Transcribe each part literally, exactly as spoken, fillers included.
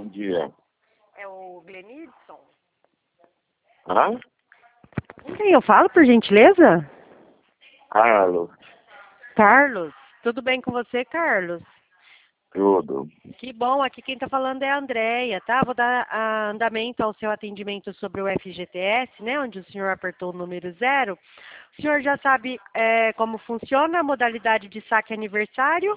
Bom dia. É o Glenidson? Hã? Com quem eu falo, por gentileza? Carlos, Carlos. Tudo bem com você, Carlos? tudo. Que bom, aqui quem está falando é a Andréia, tá? Vou dar ah, andamento ao seu atendimento sobre o F G T S, né? Onde o senhor apertou o número zero. O senhor já sabe eh, como funciona a modalidade de saque aniversário?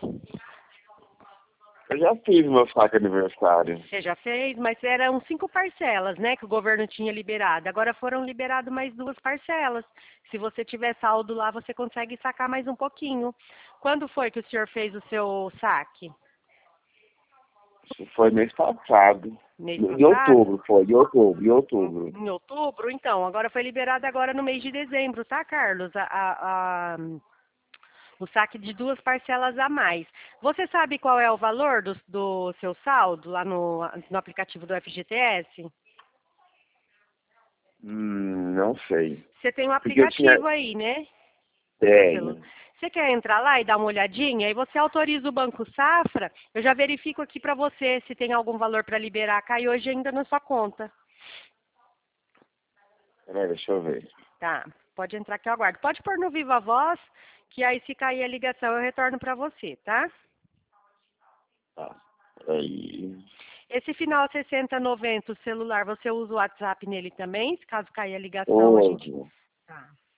Eu já fiz meu saque aniversário. Você já fez, mas eram cinco parcelas, né? Que o governo tinha liberado. Agora foram liberadas mais duas parcelas. Se você tiver saldo lá, você consegue sacar mais um pouquinho. Quando foi que o senhor fez o seu saque? Isso foi mês passado. Mês Em passado? outubro, foi. Em outubro, em outubro. Em outubro? Então, agora foi liberado agora no mês de dezembro, tá, Carlos? A, a- a- o saque de duas parcelas a mais. Você sabe qual é o valor do, do seu saldo lá no, no aplicativo do F G T S? Hum, não sei. Você tem um Porque eu tinha... aplicativo aí, né? Tenho. Você quer entrar lá e dar uma olhadinha? E você autoriza o Banco Safra, eu já verifico aqui para você se tem algum valor para liberar. Cai hoje ainda na sua conta. Peraí, deixa eu ver. Tá, pode entrar que eu aguardo. Pode pôr no Viva Voz, que aí se cair a ligação eu retorno para você, tá? Tá. Peraí. Esse final sessenta noventa, o celular, você usa o WhatsApp nele também? Se caso cair a ligação, a gente... Hoje. Tá.